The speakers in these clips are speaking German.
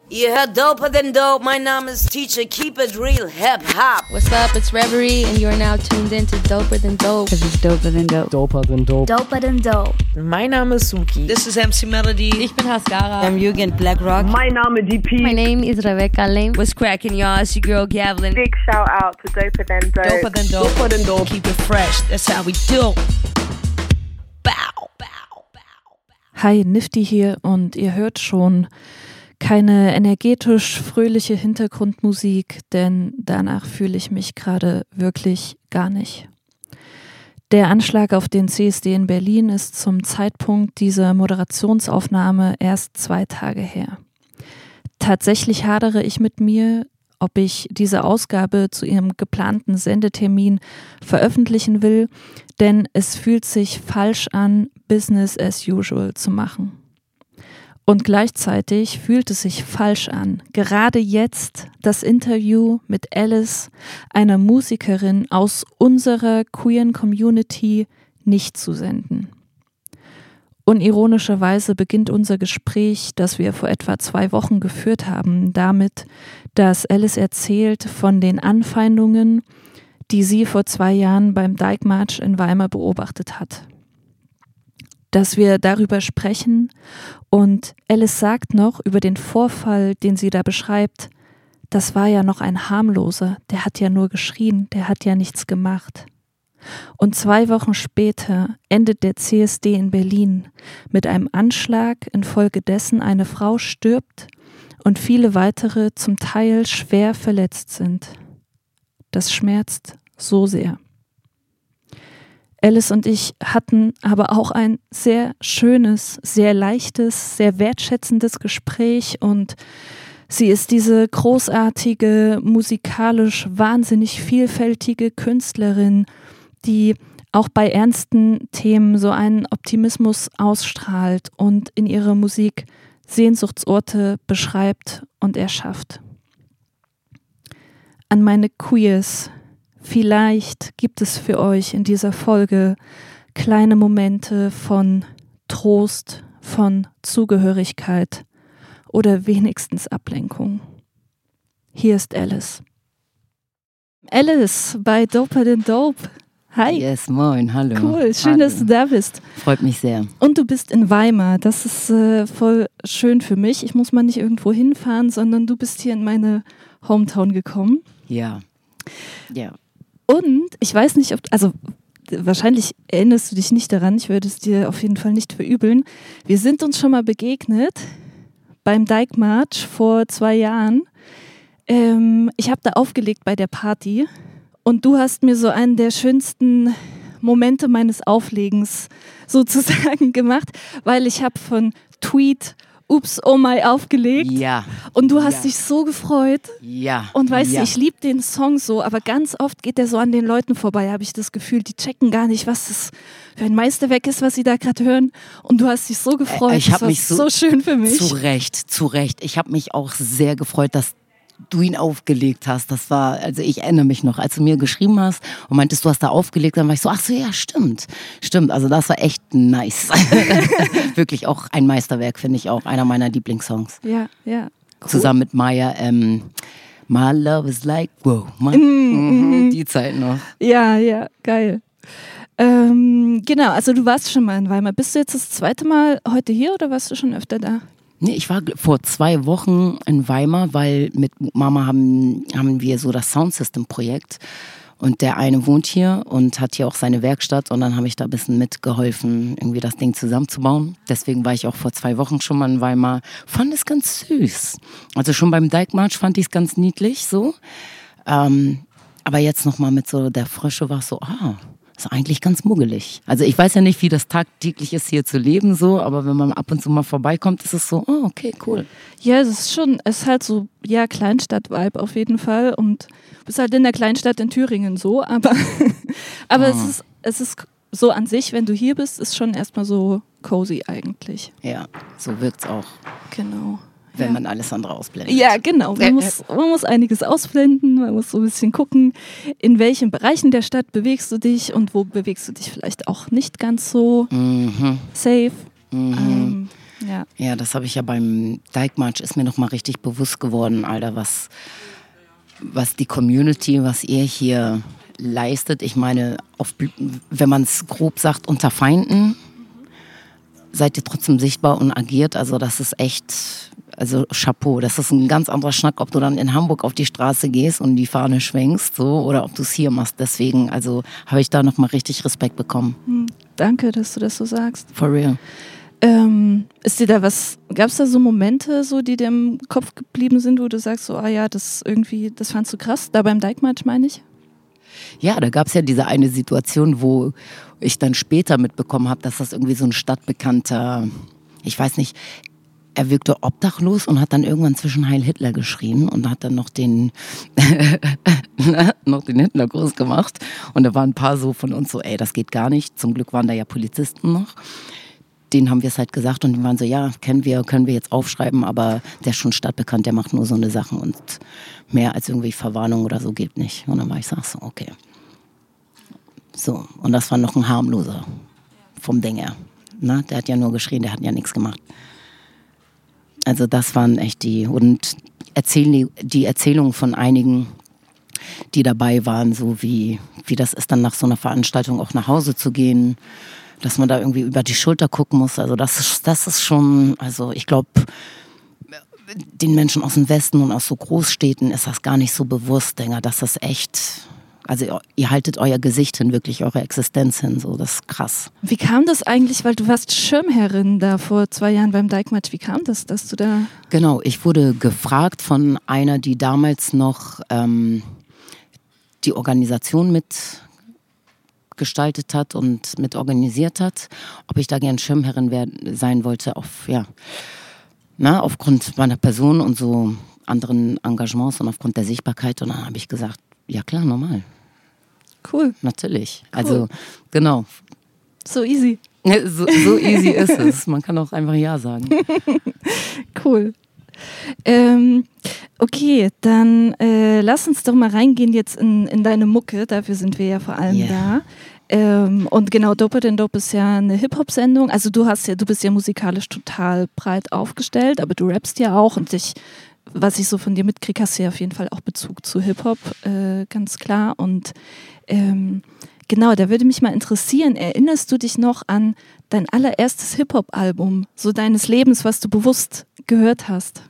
Ihr hört Doper Than Dope, mein Name ist Teacher, keep it real, hip hop. What's up, it's Reverie and you're now tuned in to Doper Than Dope. This is Doper Than Dope. Doper Than Dope. Doper Than Dope. Mein Name ist Suki. This is MC Melody. Ich bin Haskara. I'm Jugend Blackrock. Mein Name DP. My name is Rebecca Lane. What's cracking, y'all? It's your girl Gavlin. Big shout out to Doper Than Dope. Doper Than Dope. Doper Than Dope. Keep it fresh. That's how we do. Bow, bow, bow. Hi, Nifty hier und ihr hört schon keine energetisch fröhliche Hintergrundmusik, denn danach fühle ich mich gerade wirklich gar nicht. Der Anschlag auf den CSD in Berlin ist zum Zeitpunkt dieser Moderationsaufnahme erst 2 Tage her. Tatsächlich hadere ich mit mir, ob ich diese Ausgabe zu ihrem geplanten Sendetermin veröffentlichen will, denn es fühlt sich falsch an, Business as usual zu machen. Und gleichzeitig fühlt es sich falsch an, gerade jetzt das Interview mit Alice, einer Musikerin aus unserer queeren Community, nicht zu senden. Unironischerweise beginnt unser Gespräch, das wir vor etwa 2 Wochen geführt haben, damit, dass Alice erzählt von den Anfeindungen, die sie vor 2 Jahren beim Dyke March in Weimar beobachtet hat. Dass wir darüber sprechen und Alice sagt noch über den Vorfall, den sie da beschreibt, das war ja noch ein harmloser, der hat ja nur geschrien, der hat ja nichts gemacht. Und 2 Wochen später endet der CSD in Berlin mit einem Anschlag, infolgedessen eine Frau stirbt und viele weitere zum Teil schwer verletzt sind. Das schmerzt so sehr. Alice und ich hatten aber auch ein sehr schönes, sehr leichtes, sehr wertschätzendes Gespräch und sie ist diese großartige, musikalisch wahnsinnig vielfältige Künstlerin, die auch bei ernsten Themen so einen Optimismus ausstrahlt und in ihrer Musik Sehnsuchtsorte beschreibt und erschafft. An meine Queers: Vielleicht gibt es für euch in dieser Folge kleine Momente von Trost, von Zugehörigkeit oder wenigstens Ablenkung. Hier ist Alice. Alice bei Doper Than Dope. Hi. Yes, moin, hallo. Cool, schön, dass du da bist. Freut mich sehr. Und du bist in Weimar, das ist voll schön für mich. Ich muss mal nicht irgendwo hinfahren, sondern du bist hier in meine Hometown gekommen. Ja. Und ich weiß nicht, wahrscheinlich erinnerst du dich nicht daran, ich würde es dir auf jeden Fall nicht verübeln. Wir sind uns schon mal begegnet beim Dyke March vor 2 Jahren. Ich habe da aufgelegt bei der Party und du hast mir so einen der schönsten Momente meines Auflegens sozusagen gemacht, weil ich habe von Tweet Ups, oh my aufgelegt. Ja. Und du hast dich so gefreut. Ja. Und weißt du, ich liebe den Song so, aber ganz oft geht der so an den Leuten vorbei, habe ich das Gefühl. Die checken gar nicht, was das für ein Meisterwerk ist, was sie da gerade hören. Und du hast dich so gefreut. Das war so schön für mich. Zu Recht. Ich habe mich auch sehr gefreut, dass du ihn aufgelegt hast. Das war, also ich erinnere mich noch, als du mir geschrieben hast und meintest, du hast da aufgelegt, dann war ich so, ach so, ja, stimmt, also das war echt nice. Wirklich auch ein Meisterwerk, finde ich auch, einer meiner Lieblingssongs. Ja, cool. Zusammen mit Maya, My Love is like, wow, die Zeit noch. Ja, geil. Genau, also du warst schon mal in Weimar. Bist du jetzt das 2. Mal heute hier oder warst du schon öfter da? Nee, ich war vor 2 Wochen in Weimar, weil mit Mama haben wir so das Soundsystem-Projekt und der eine wohnt hier und hat hier auch seine Werkstatt und dann habe ich da ein bisschen mitgeholfen, irgendwie das Ding zusammenzubauen. Deswegen war ich auch vor 2 Wochen schon mal in Weimar. Fand es ganz süß. Also schon beim Dyke March fand ich es ganz niedlich so. Aber jetzt nochmal mit so der Frische war es so, ist eigentlich ganz muggelig. Also ich weiß ja nicht, wie das tagtäglich ist, hier zu leben, so, aber wenn man ab und zu mal vorbeikommt, ist es so, okay, cool. Ja, es ist halt so, ja, Kleinstadt-Vibe auf jeden Fall und du bist halt in der Kleinstadt in Thüringen so, aber es ist so an sich, wenn du hier bist, ist schon erstmal so cozy eigentlich. Ja, so wirkt's auch. Genau. Wenn man alles andere ausblendet. Ja, genau. Man muss einiges ausblenden, man muss so ein bisschen gucken, in welchen Bereichen der Stadt bewegst du dich und wo bewegst du dich vielleicht auch nicht ganz so safe. Ja. Ja, das habe ich ja beim Dijkmarsch, ist mir nochmal richtig bewusst geworden, Alter, was die Community, was ihr hier leistet. Ich meine, wenn man es grob sagt, unter Feinden seid ihr trotzdem sichtbar und agiert. Also das ist echt, also Chapeau. Das ist ein ganz anderer Schnack, ob du dann in Hamburg auf die Straße gehst und die Fahne schwenkst, so, oder ob du es hier machst. Deswegen, also habe ich da nochmal richtig Respekt bekommen. Danke, dass du das so sagst. For real. Ist dir da gab es da so Momente, so, die dir im Kopf geblieben sind, wo du sagst, so, das fandst du krass, da beim Dijkmarsch meine ich? Ja, da gab es ja diese eine Situation, wo ich dann später mitbekommen habe, dass das irgendwie so ein stadtbekannter, ich weiß nicht, er wirkte obdachlos und hat dann irgendwann zwischen Heil Hitler geschrien und hat dann noch den Hitlergruß gemacht. Und da waren ein paar so von uns so, das geht gar nicht. Zum Glück waren da ja Polizisten noch. Denen haben wir es halt gesagt und die waren so, ja, können wir jetzt aufschreiben, aber der ist schon stadtbekannt, der macht nur so eine Sachen und mehr als irgendwie Verwarnung oder so geht nicht. Und dann war ich so, okay. So, und das war noch ein harmloser vom Ding her. Na, der hat ja nur geschrien, der hat ja nichts gemacht. Also das waren echt die Erzählungen von einigen, die dabei waren, so wie das ist, dann nach so einer Veranstaltung auch nach Hause zu gehen, dass man da irgendwie über die Schulter gucken muss. Also das ist schon, also ich glaube, den Menschen aus dem Westen und aus so Großstädten ist das gar nicht so bewusst, Dinger, dass das echt, also ihr haltet euer Gesicht hin, wirklich eure Existenz hin, so, das ist krass. Wie kam das eigentlich, weil du warst Schirmherrin da vor 2 Jahren beim Dijkmarsch, wie kam das, dass du da... Genau, ich wurde gefragt von einer, die damals noch die Organisation mitgestaltet hat und mit organisiert hat, ob ich da gern Schirmherrin sein wollte, aufgrund meiner Person und so anderen Engagements und aufgrund der Sichtbarkeit. Und dann habe ich gesagt, ja klar, normal. Cool. Natürlich. Cool. Also, genau. So easy. So easy ist es. Man kann auch einfach Ja sagen. Cool. Okay, dann lass uns doch mal reingehen jetzt in deine Mucke. Dafür sind wir ja vor allem da. Und genau, Doper than Dope ist ja eine Hip-Hop-Sendung. Also du bist ja musikalisch total breit aufgestellt, aber du rappst ja auch und was ich so von dir mitkriege, hast du ja auf jeden Fall auch Bezug zu Hip-Hop, ganz klar. Und genau, da würde mich mal interessieren, erinnerst du dich noch an dein allererstes Hip-Hop-Album, so deines Lebens, was du bewusst gehört hast?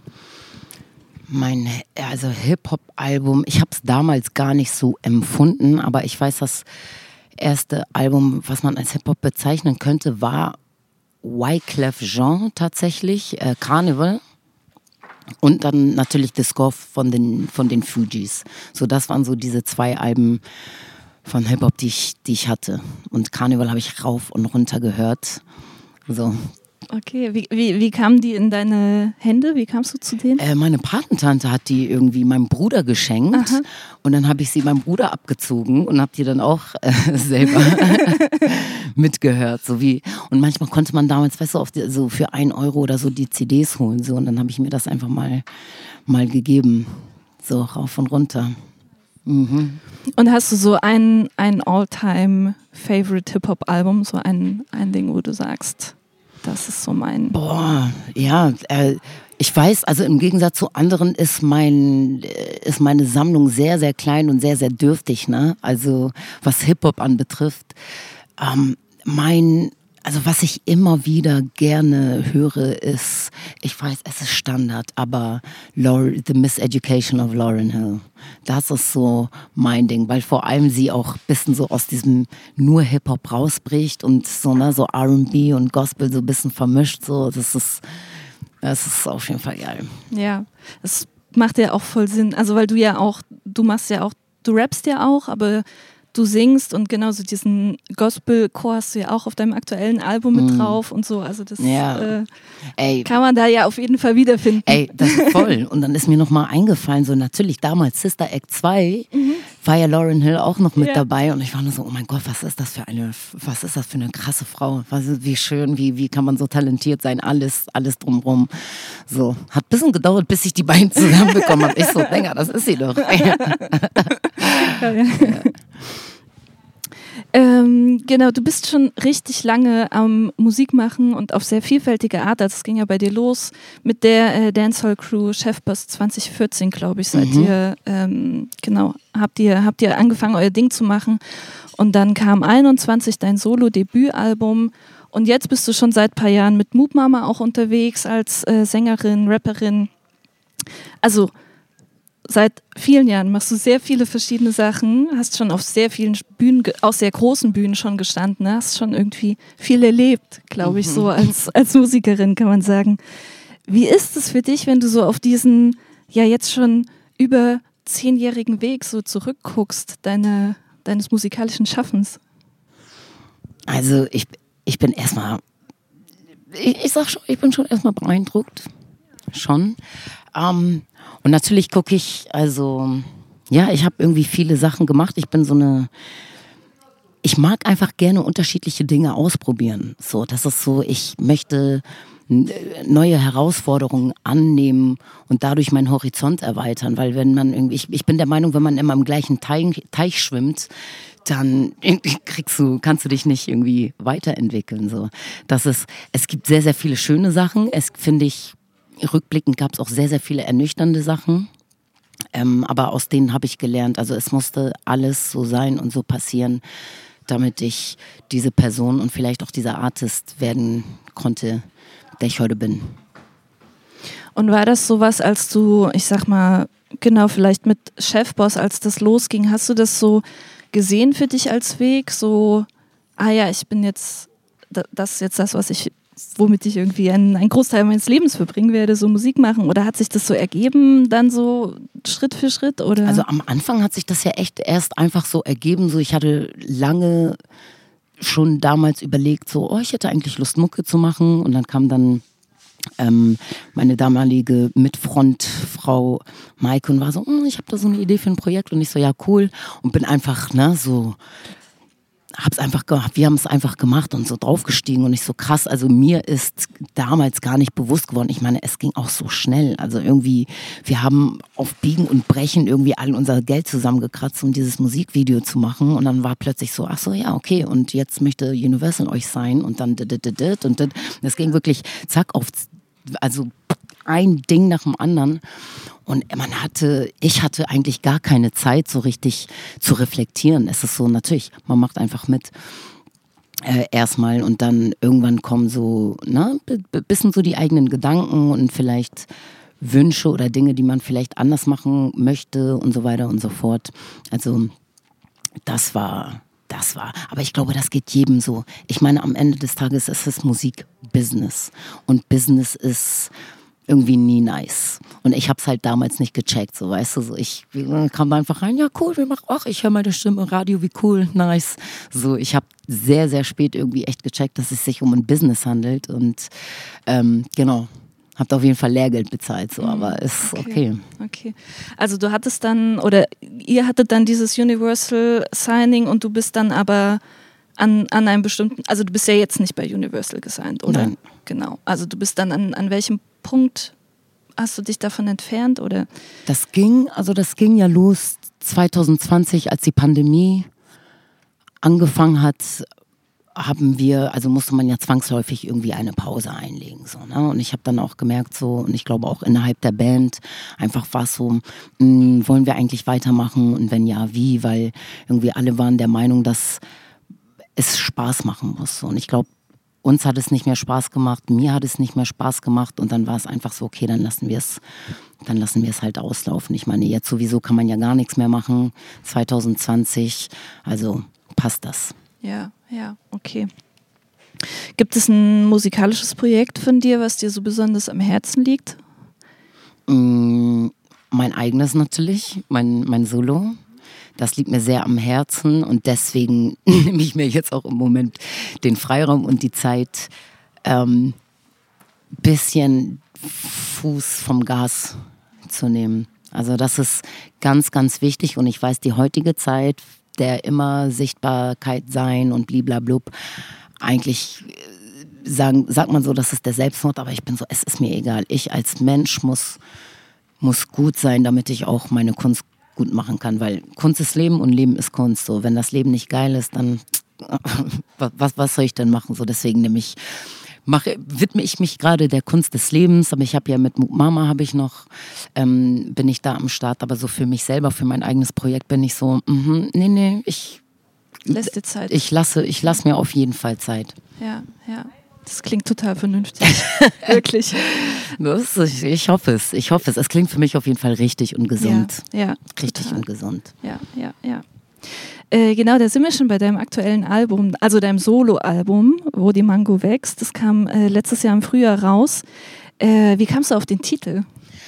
Also Hip-Hop-Album, ich habe es damals gar nicht so empfunden, aber ich weiß, das erste Album, was man als Hip-Hop bezeichnen könnte, war Wyclef Jean tatsächlich, Carnival. Und dann natürlich The Score von den Fugees. So, das waren so diese 2 Alben von Hip-Hop, die ich hatte. Und Carnival habe ich rauf und runter gehört. So. Okay, wie kamen die in deine Hände? Wie kamst du zu denen? Meine Patentante hat die irgendwie meinem Bruder geschenkt. Aha. Und dann habe ich sie meinem Bruder abgezogen und habe die dann auch selber mitgehört. Und manchmal konnte man damals, weißt du, so für 1 Euro oder so die CDs holen. So. Und dann habe ich mir das einfach mal gegeben. So rauf und runter. Mhm. Und hast du so ein All-Time-Favorite-Hip-Hop-Album, so ein Ding, wo du sagst... Das ist so mein... Boah, ja, ich weiß, also im Gegensatz zu anderen ist meine Sammlung sehr, sehr klein und sehr, sehr dürftig, ne? Also was Hip-Hop anbetrifft. Also was ich immer wieder gerne höre ist, ich weiß, es ist Standard, aber The Miseducation of Lauryn Hill. Das ist so mein Ding, weil vor allem sie auch ein bisschen so aus diesem nur Hip-Hop rausbricht und so, ne, so R&B und Gospel so ein bisschen vermischt. So, das ist auf jeden Fall geil. Ja, es macht ja auch voll Sinn. Also weil du rappst ja auch, aber du singst und genauso diesen Gospel-Chor hast du ja auch auf deinem aktuellen Album mit drauf und so. Also das kann man da ja auf jeden Fall wiederfinden. Ey, das ist voll. Und dann ist mir nochmal eingefallen, so natürlich damals Sister Act 2 war ja Lauryn Hill auch noch mit dabei und ich war nur so, oh mein Gott, was ist das für eine krasse Frau? Wie schön, wie kann man so talentiert sein? Alles drumrum. So, hat ein bisschen gedauert, bis ich die beiden zusammenbekommen habe. Ich so, Dinger, das ist sie doch. Ja. Genau, du bist schon richtig lange am Musik machen und auf sehr vielfältige Art. Also es ging ja bei dir los mit der Dancehall-Crew Chefboss 2014, glaube ich, seid ihr, habt ihr angefangen, euer Ding zu machen. Und dann kam 21 dein Solo-Debütalbum. Und jetzt bist du schon seit ein paar Jahren mit Moop Mama auch unterwegs als Sängerin, Rapperin. Also seit vielen Jahren machst du sehr viele verschiedene Sachen, hast schon auf sehr vielen Bühnen, auch sehr großen Bühnen schon gestanden, hast schon irgendwie viel erlebt, glaube ich, so als Musikerin kann man sagen. Wie ist es für dich, wenn du so auf diesen, ja jetzt schon über 10-jährigen Weg so zurückguckst, deines musikalischen Schaffens? Also ich bin erstmal, ich sag schon, ich bin schon erstmal beeindruckt. Schon. Und natürlich gucke ich, also, ja, ich habe irgendwie viele Sachen gemacht. Ich mag einfach gerne unterschiedliche Dinge ausprobieren. So, das ist so, ich möchte neue Herausforderungen annehmen und dadurch meinen Horizont erweitern. Weil wenn man irgendwie, ich bin der Meinung, wenn man immer im gleichen Teich schwimmt, dann kannst du dich nicht irgendwie weiterentwickeln. So. Es gibt sehr, sehr viele schöne Sachen. Rückblickend gab es auch sehr, sehr viele ernüchternde Sachen, aber aus denen habe ich gelernt. Also es musste alles so sein und so passieren, damit ich diese Person und vielleicht auch dieser Artist werden konnte, der ich heute bin. Und war das sowas, als du, ich sag mal, genau, vielleicht mit Chefboss, als das losging, hast du das so gesehen für dich als Weg? So, ich bin jetzt, das ist jetzt das, womit ich irgendwie einen Großteil meines Lebens verbringen werde, so Musik machen? Oder hat sich das so ergeben, dann so Schritt für Schritt? Oder? Also am Anfang hat sich das ja echt erst einfach so ergeben. So, ich hatte lange schon damals überlegt, so, ich hätte eigentlich Lust, Mucke zu machen. Und dann kam dann meine damalige Mitfrontfrau Maike und war so, ich habe da so eine Idee für ein Projekt. Und ich so, ja, cool. Und bin einfach, so... wir haben es einfach gemacht und so draufgestiegen und nicht so krass. Also mir ist damals gar nicht bewusst geworden. Ich meine, es ging auch so schnell. Also irgendwie, wir haben auf Biegen und Brechen irgendwie all unser Geld zusammengekratzt, um dieses Musikvideo zu machen. Und dann war plötzlich so, ja, okay. Und jetzt möchte Universal euch sein und dann und das ging wirklich zack auf, also ein Ding nach dem anderen. Und ich hatte eigentlich gar keine Zeit, so richtig zu reflektieren. Es ist so, natürlich, man macht einfach mit erstmal und dann irgendwann kommen so, bisschen so die eigenen Gedanken und vielleicht Wünsche oder Dinge, die man vielleicht anders machen möchte und so weiter und so fort. Also das war, aber ich glaube, das geht jedem so. Ich meine, am Ende des Tages ist es Musikbusiness und Business ist irgendwie nie nice. Und ich hab's halt damals nicht gecheckt, so, weißt du, so, ich kam da einfach rein, ja, cool, ich höre meine Stimme im Radio, wie cool, nice. So, ich habe sehr, sehr spät irgendwie echt gecheckt, dass es sich um ein Business handelt und genau, habt auf jeden Fall Lehrgeld bezahlt, so, aber ist okay. Okay. Also du hattest dann, oder ihr hattet dann dieses Universal Signing und du bist dann aber an einem bestimmten, also du bist ja jetzt nicht bei Universal gesigned, oder? Nein. Genau. Also du bist dann an welchem Punkt hast du dich davon entfernt, oder? Das ging ja los 2020, als die Pandemie angefangen hat, musste man ja zwangsläufig irgendwie eine Pause einlegen, so, ne? Und ich habe dann auch gemerkt, so, und ich glaube auch innerhalb der Band, einfach war es so, wollen wir eigentlich weitermachen und wenn ja, wie? Weil irgendwie alle waren der Meinung, dass es Spaß machen muss. Und ich glaube, uns hat es nicht mehr Spaß gemacht, mir hat es nicht mehr Spaß gemacht und dann war es einfach so, okay, dann lassen wir es halt auslaufen. Ich meine, jetzt sowieso kann man ja gar nichts mehr machen, 2020, also passt das. Ja, okay. Gibt es ein musikalisches Projekt von dir, was dir so besonders am Herzen liegt? Mein eigenes natürlich, mein Solo. Das liegt mir sehr am Herzen und deswegen nehme ich mir jetzt auch im Moment den Freiraum und die Zeit, bisschen Fuß vom Gas zu nehmen. Also das ist ganz, ganz wichtig und ich weiß, die heutige Zeit, der immer Sichtbarkeit sein und bliblablub, eigentlich sagt man so, das ist der Selbstmord, aber ich bin so, es ist mir egal. Ich als Mensch muss gut sein, damit ich auch meine Kunst gut machen kann, weil Kunst ist Leben und Leben ist Kunst. So, wenn das Leben nicht geil ist, dann was soll ich denn machen? So, deswegen widme ich mich gerade der Kunst des Lebens, aber ich habe ja mit Mama bin ich da am Start, aber so für mich selber, für mein eigenes Projekt bin ich so, Lässt dir Zeit. Ich lasse mir auf jeden Fall Zeit. Ja. Das klingt total vernünftig. Wirklich. Ich hoffe es. Es klingt für mich auf jeden Fall richtig und gesund. Ja, richtig total. und gesund. Ja. Genau, da sind wir schon bei deinem aktuellen Album, also deinem Solo-Album, Wo die Mango wächst. Das kam letztes Jahr im Frühjahr raus. Wie kamst du auf den Titel?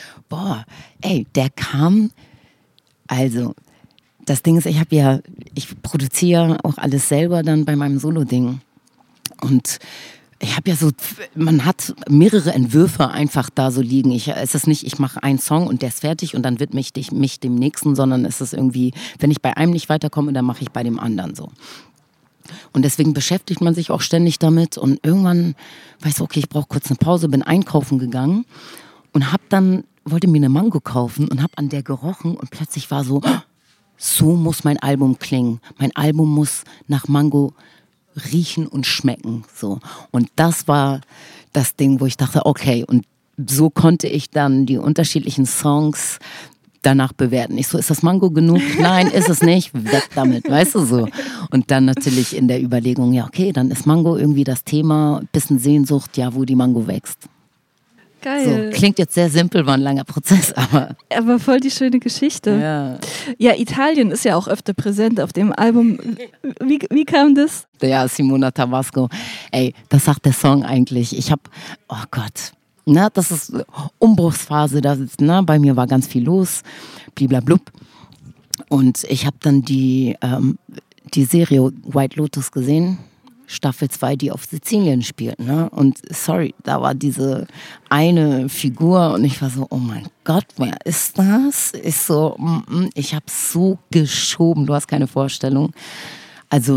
Der kam, also das Ding ist, ich produziere auch alles selber dann bei meinem Solo-Ding. Und ich habe man hat mehrere Entwürfe einfach da so liegen. Es ist nicht, ich mache einen Song und der ist fertig und dann widme ich mich dem nächsten, sondern es ist irgendwie, wenn ich bei einem nicht weiterkomme, dann mache ich bei dem anderen so. Und deswegen beschäftigt man sich auch ständig damit und irgendwann weiß ich, okay, ich brauche kurz eine Pause, bin einkaufen gegangen und wollte mir eine Mango kaufen und habe an der gerochen und plötzlich war so muss mein Album klingen. Mein Album muss nach Mango riechen und schmecken, so. Und das war das Ding, wo ich dachte, okay, und so konnte ich dann die unterschiedlichen Songs danach bewerten. Ich so, ist das Mango genug? Nein, ist es nicht. Weg damit, weißt du so. Und dann natürlich in der Überlegung, ja, okay, dann ist Mango irgendwie das Thema, bisschen Sehnsucht, ja, wo die Mango wächst. Geil. So, klingt jetzt sehr simpel, war ein langer Prozess, aber voll die schöne Geschichte. Ja, Italien ist ja auch öfter präsent auf dem Album. Wie kam das? Ja, Simona Tabasco. Das sagt der Song eigentlich. Oh Gott, das ist Umbruchsphase. Bei mir war ganz viel los, bliblablub. Und ich habe dann die Serie White Lotus gesehen. Staffel 2, die auf Sizilien spielt, ne? Und sorry, da war diese eine Figur und ich war so, oh mein Gott, wer ist das? Ich habe so geschoben, du hast keine Vorstellung. Also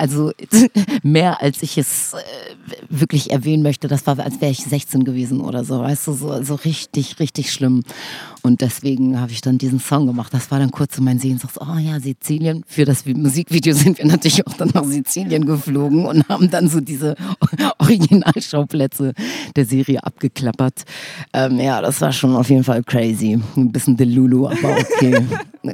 mehr als ich es wirklich erwähnen möchte, das war, als wäre ich 16 gewesen oder so, weißt du, so richtig, richtig schlimm. Und deswegen habe ich dann diesen Song gemacht. Das war dann kurz so mein Sehnsucht, oh ja, Sizilien. Für das Musikvideo sind wir natürlich auch dann nach Sizilien geflogen und haben dann so diese Originalschauplätze der Serie abgeklappert. Das war schon auf jeden Fall crazy. Ein bisschen Delulu, aber okay.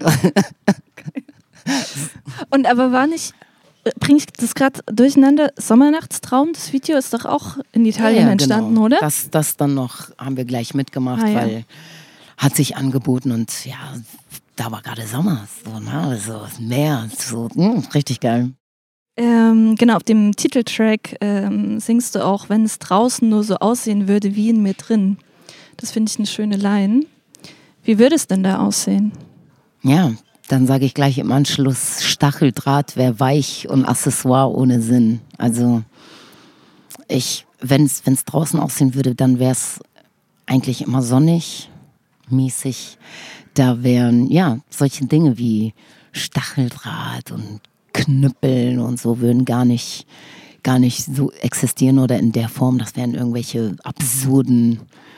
Und aber war nicht... Bringe ich das gerade durcheinander? Sommernachtstraum, das Video ist doch auch in Italien entstanden, genau. Oder? Das dann noch haben wir gleich mitgemacht, weil hat sich angeboten und ja, da war gerade Sommer, so Meer, so richtig geil. Genau, auf dem Titeltrack singst du auch, wenn es draußen nur so aussehen würde wie in mir drin. Das finde ich eine schöne Line. Wie würde es denn da aussehen? Ja, dann sage ich gleich im Anschluss, Stacheldraht wäre weich und Accessoire ohne Sinn. Also wenn es draußen aussehen würde, dann wäre es eigentlich immer sonnig, mäßig. Da wären solche Dinge wie Stacheldraht und Knüppeln und so würden gar nicht so existieren oder in der Form. Das wären irgendwelche absurden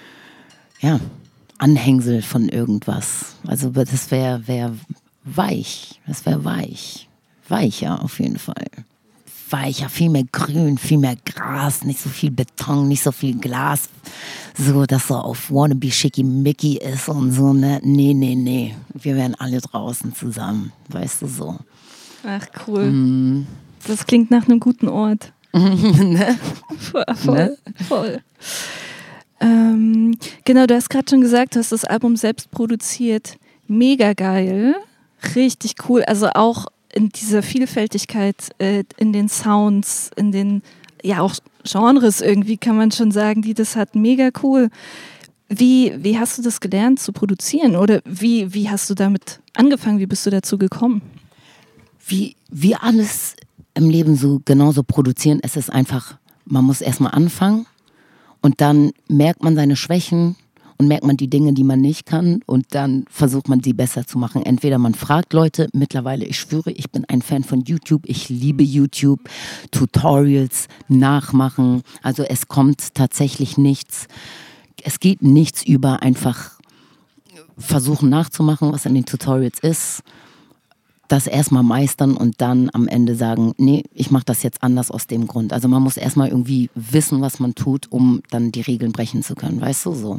Anhängsel von irgendwas. Also das wäre weich. Das wäre weich. Weicher auf jeden Fall. Weicher, viel mehr Grün, viel mehr Gras, nicht so viel Beton, nicht so viel Glas. So, dass so auf Wannabe Schickimicki ist und so, ne? Nee. Wir wären alle draußen zusammen, weißt du so. Ach, cool. Das klingt nach einem guten Ort. Ne? Voll. Genau, du hast gerade schon gesagt, du hast das Album selbst produziert. Mega geil. Richtig cool. Also auch in dieser Vielfältigkeit, in den Sounds, in den, auch Genres irgendwie, kann man schon sagen, die das hat. Mega cool. Wie hast du das gelernt zu produzieren? Oder wie hast du damit angefangen? Wie bist du dazu gekommen? Wie alles im Leben so genauso produzieren, es ist einfach, man muss erstmal anfangen und dann merkt man seine Schwächen und merkt man die Dinge, die man nicht kann und dann versucht man, die besser zu machen. Entweder man fragt Leute, mittlerweile, ich schwöre, ich bin ein Fan von YouTube, ich liebe YouTube, Tutorials, nachmachen, also es kommt tatsächlich nichts, es geht nichts über einfach versuchen nachzumachen, was in den Tutorials ist. das erstmal meistern und dann am Ende sagen, nee, ich mache das jetzt anders aus dem Grund. Also man muss erstmal irgendwie wissen, was man tut, um dann die Regeln brechen zu können, weißt du, so.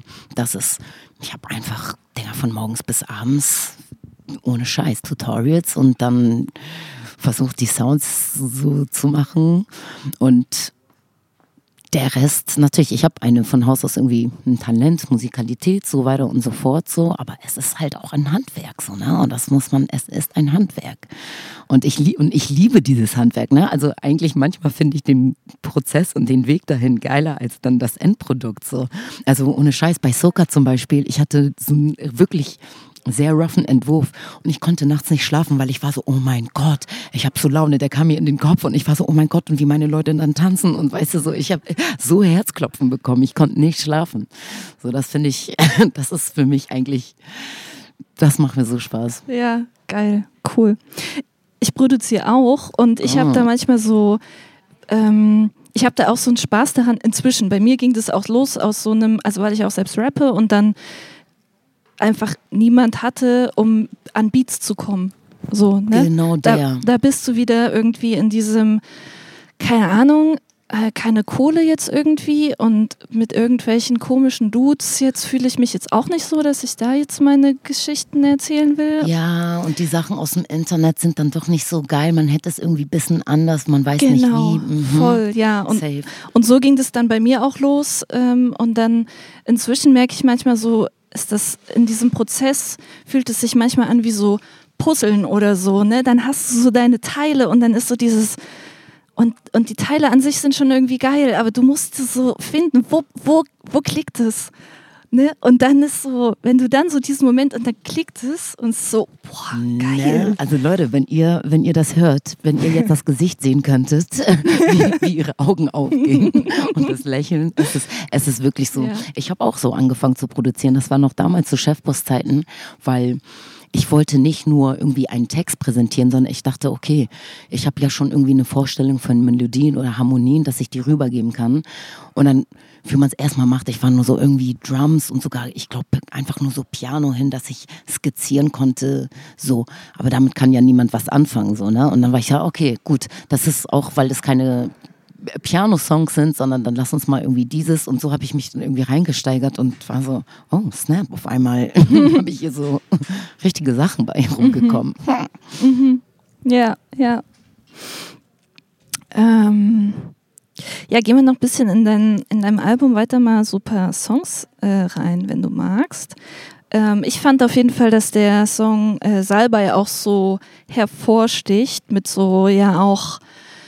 Ich habe einfach Dinger von morgens bis abends ohne Scheiß Tutorials und dann versucht die Sounds so zu machen und der Rest, natürlich, ich habe von Haus aus irgendwie ein Talent, Musikalität, so weiter und so fort, so, aber es ist halt auch ein Handwerk, so, ne, und es ist ein Handwerk. Und ich liebe dieses Handwerk, ne, also eigentlich manchmal finde ich den Prozess und den Weg dahin geiler als dann das Endprodukt, so. Also ohne Scheiß, bei Soca zum Beispiel, ich hatte so einen wirklich sehr roughen Entwurf und ich konnte nachts nicht schlafen, weil ich war so, oh mein Gott, ich habe so Laune, der kam mir in den Kopf und ich war so, oh mein Gott, und wie meine Leute dann tanzen und weißt du so, ich habe so Herzklopfen bekommen, ich konnte nicht schlafen. So, das finde ich, das ist für mich eigentlich, das macht mir so Spaß. Ja, geil, cool. Ich produziere auch und ich habe da manchmal so, ich habe da auch so einen Spaß daran inzwischen. Bei mir ging das auch los aus so einem, also weil ich auch selbst rappe und dann einfach niemand hatte, um an Beats zu kommen. So, ne? Genau der. Da bist du wieder irgendwie in diesem, keine Ahnung, keine Kohle jetzt irgendwie und mit irgendwelchen komischen Dudes, jetzt fühle ich mich jetzt auch nicht so, dass ich da jetzt meine Geschichten erzählen will. Ja, und die Sachen aus dem Internet sind dann doch nicht so geil, man hätte es irgendwie ein bisschen anders, man weiß nicht wie. Voll, ja. Und so ging das dann bei mir auch los und dann inzwischen merke ich manchmal so, ist das in diesem Prozess, fühlt es sich manchmal an wie so Puzzeln oder so, ne? Dann hast du so deine Teile und dann ist so dieses, und die Teile an sich sind schon irgendwie geil, aber du musst es so finden, wo klickt es? Ne? Und dann ist so, wenn du dann so diesen Moment und dann klickt es und so, boah, geil. Ne? Also Leute, wenn ihr das hört, wenn ihr jetzt das Gesicht sehen könntet, wie ihre Augen aufgehen und das Lächeln, es ist wirklich so. Ja. Ich habe auch so angefangen zu produzieren, das war noch damals zu Chefboss-Zeiten, weil ich wollte nicht nur irgendwie einen Text präsentieren, sondern ich dachte, okay, ich habe ja schon irgendwie eine Vorstellung von Melodien oder Harmonien, dass ich die rübergeben kann. Und dann, wie man es erstmal macht, ich war nur so irgendwie Drums und sogar, ich glaube, einfach nur so Piano hin, dass ich skizzieren konnte, so. Aber damit kann ja niemand was anfangen, so, ne? Und dann war ich ja, okay, gut, das ist auch, weil das keine Piano-Songs sind, sondern dann lass uns mal irgendwie dieses, und so habe ich mich dann irgendwie reingesteigert und war so, oh snap, auf einmal habe ich hier so richtige Sachen bei rumgekommen. Ja. Ja, gehen wir noch ein bisschen in deinem Album weiter mal so ein paar Songs rein, wenn du magst. Ich fand auf jeden Fall, dass der Song Salbei auch so hervorsticht mit so ja auch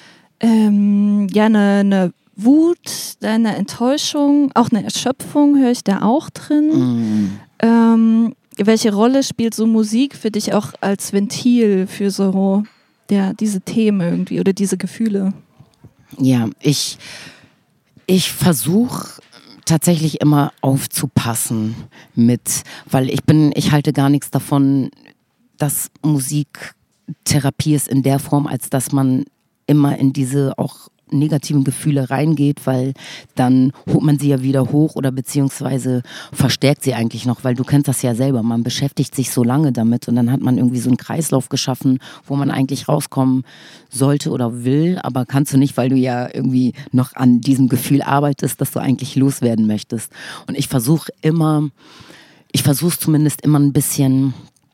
eine Wut, eine Enttäuschung, auch eine Erschöpfung höre ich da auch drin. Welche Rolle spielt so Musik für dich auch als Ventil für so diese Themen irgendwie oder diese Gefühle? Ja, ich versuche tatsächlich immer aufzupassen weil ich halte gar nichts davon, dass Musik Therapie ist in der Form, als dass man immer in diese auch negativen Gefühle reingeht, weil dann holt man sie ja wieder hoch oder beziehungsweise verstärkt sie eigentlich noch, weil du kennst das ja selber, man beschäftigt sich so lange damit und dann hat man irgendwie so einen Kreislauf geschaffen, wo man eigentlich rauskommen sollte oder will, aber kannst du nicht, weil du ja irgendwie noch an diesem Gefühl arbeitest, dass du eigentlich loswerden möchtest. Und ich versuche es zumindest immer ein bisschen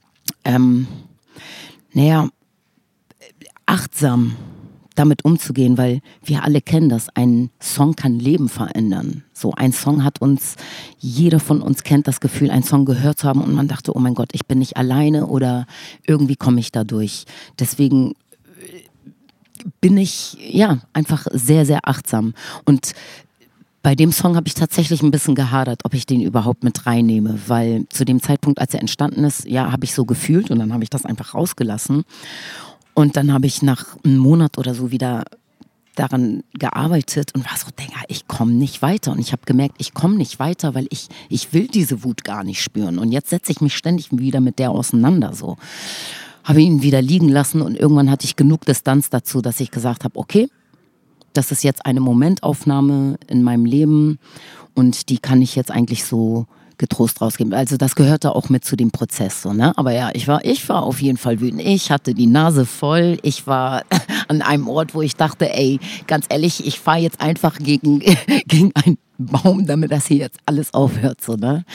achtsam damit umzugehen, weil wir alle kennen das. Ein Song kann Leben verändern. So, ein Song hat jeder von uns kennt das Gefühl, einen Song gehört zu haben und man dachte, oh mein Gott, ich bin nicht alleine oder irgendwie komme ich da durch. Deswegen bin ich einfach sehr, sehr achtsam. Und bei dem Song habe ich tatsächlich ein bisschen gehadert, ob ich den überhaupt mit reinnehme, weil zu dem Zeitpunkt, als er entstanden ist, habe ich so gefühlt und dann habe ich das einfach rausgelassen. Und dann habe ich nach einem Monat oder so wieder daran gearbeitet und war so, Digga, ich komme nicht weiter. Und ich habe gemerkt, ich komme nicht weiter, weil ich will diese Wut gar nicht spüren. Und jetzt setze ich mich ständig wieder mit der auseinander. So habe ihn wieder liegen lassen und irgendwann hatte ich genug Distanz dazu, dass ich gesagt habe, okay, das ist jetzt eine Momentaufnahme in meinem Leben und die kann ich jetzt eigentlich so getrost rausgeben. Also das gehörte auch mit zu dem Prozess, so, ne? Aber ja, ich war auf jeden Fall wütend. Ich hatte die Nase voll. Ich war an einem Ort, wo ich dachte, ey, ganz ehrlich, ich fahre jetzt einfach gegen einen Baum, damit das hier jetzt alles aufhört, so, ne?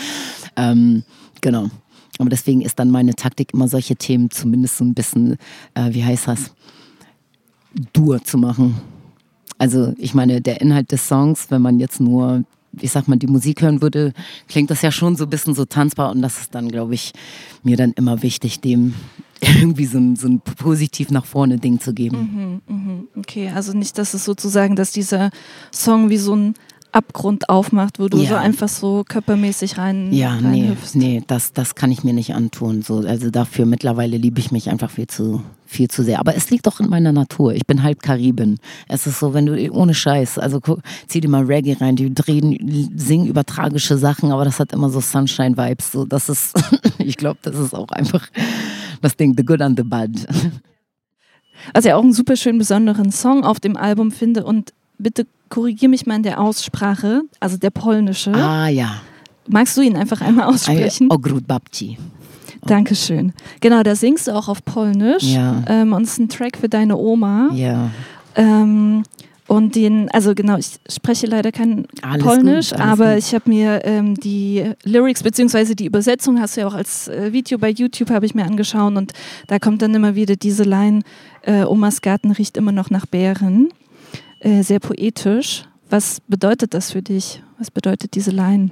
Genau. Aber deswegen ist dann meine Taktik immer solche Themen zumindest so ein bisschen, wie heißt das, dur zu machen. Also ich meine, der Inhalt des Songs, wenn man jetzt nur, ich sag mal, die Musik hören würde, klingt das ja schon so ein bisschen so tanzbar und das ist dann, glaube ich, mir dann immer wichtig, dem irgendwie so ein positiv nach vorne Ding zu geben. Okay, also nicht, dass es sozusagen, dass dieser Song wie so ein Abgrund aufmacht, wo du so einfach so körpermäßig reinhüpfst. Nee, das kann ich mir nicht antun. So, also dafür mittlerweile liebe ich mich einfach viel zu sehr. Aber es liegt doch in meiner Natur. Ich bin halb Karibin. Es ist so, wenn du, ohne Scheiß, also zieh dir mal Reggae rein, die singen über tragische Sachen, aber das hat immer so Sunshine-Vibes. So, das ist, ich glaube, das ist auch einfach das Ding, the good and the bad. Was ich auch einen super schön besonderen Song auf dem Album finde und bitte korrigiere mich mal in der Aussprache, also der polnische. Ah, ja. Magst du ihn einfach einmal aussprechen? Ogród Babci. Dankeschön. Genau, da singst du auch auf Polnisch. Ja. Und es ist ein Track für deine Oma. Ja. Und also genau, ich spreche leider kein Polnisch, aber ich habe mir die Lyrics bzw. die Übersetzung, hast du ja auch als Video bei YouTube, habe ich mir angeschaut und da kommt dann immer wieder diese Line, Omas Garten riecht immer noch nach Beeren. Sehr poetisch. Was bedeutet das für dich? Was bedeutet diese Line?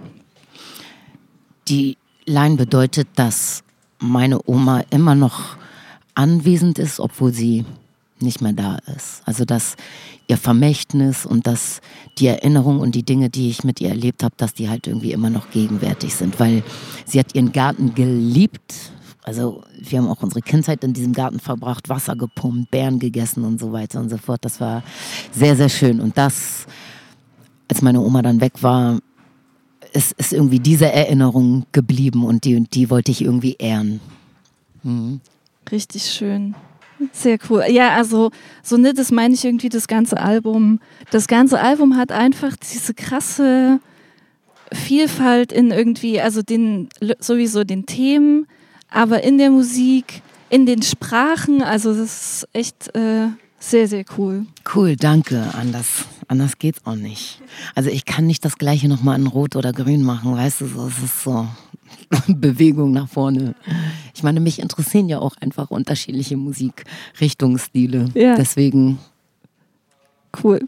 Die Line bedeutet, dass meine Oma immer noch anwesend ist, obwohl sie nicht mehr da ist. Also dass ihr Vermächtnis und dass die Erinnerung und die Dinge, die ich mit ihr erlebt habe, dass die halt irgendwie immer noch gegenwärtig sind, weil sie hat ihren Garten geliebt. Also wir haben auch unsere Kindheit in diesem Garten verbracht, Wasser gepumpt, Beeren gegessen und so weiter und so fort. Das war sehr, sehr schön. Und das, als meine Oma dann weg war, ist irgendwie diese Erinnerung geblieben und die wollte ich irgendwie ehren. Mhm. Richtig schön. Sehr cool. Ja, also so ne, das meine ich irgendwie das ganze Album. Das ganze Album hat einfach diese krasse Vielfalt in irgendwie, also sowieso den Themen, aber in der Musik, in den Sprachen, also das ist echt sehr, sehr cool. Cool, danke. Anders geht's auch nicht. Also ich kann nicht das Gleiche nochmal in Rot oder Grün machen, weißt du, so, es ist so Bewegung nach vorne. Ich meine, mich interessieren ja auch einfach unterschiedliche Musikrichtungsstile. Ja. Deswegen. Cool.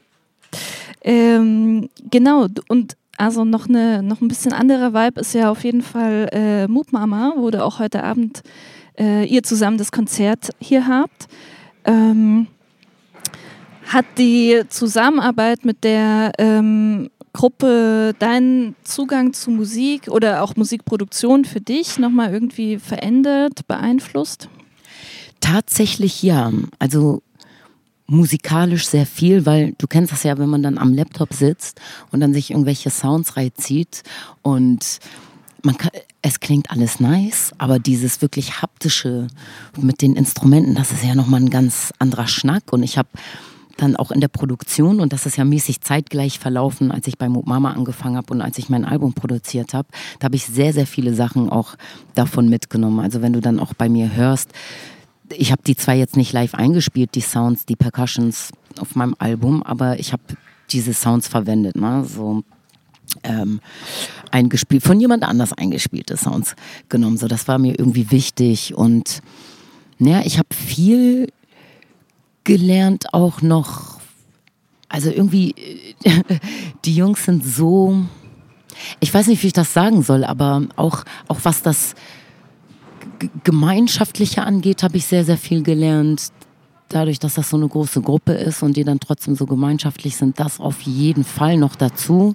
Genau, und also noch ein bisschen anderer Vibe ist ja auf jeden Fall Moop Mama, wo du auch heute Abend ihr zusammen das Konzert hier habt. Hat die Zusammenarbeit mit der Gruppe deinen Zugang zu Musik oder auch Musikproduktion für dich nochmal irgendwie verändert, beeinflusst? Tatsächlich ja. Also musikalisch sehr viel, weil du kennst das ja, wenn man dann am Laptop sitzt und dann sich irgendwelche Sounds reinzieht und es klingt alles nice, aber dieses wirklich haptische mit den Instrumenten, das ist ja nochmal ein ganz anderer Schnack und ich habe dann auch in der Produktion, und das ist ja mäßig zeitgleich verlaufen, als ich bei Moop Mama angefangen habe und als ich mein Album produziert habe, da habe ich sehr, sehr viele Sachen auch davon mitgenommen. Also wenn du dann auch bei mir hörst, ich habe die zwar jetzt nicht live eingespielt, die Sounds, die Percussions auf meinem Album, aber ich habe diese Sounds verwendet, ne? So eingespielt, von jemand anders eingespielte Sounds genommen. So, das war mir irgendwie wichtig und ja, ich habe viel gelernt auch noch, also irgendwie, die Jungs sind so, ich weiß nicht, wie ich das sagen soll, aber auch was das Gemeinschaftliche angeht, habe ich sehr, sehr viel gelernt. Dadurch, dass das so eine große Gruppe ist und die dann trotzdem so gemeinschaftlich sind, das auf jeden Fall noch dazu.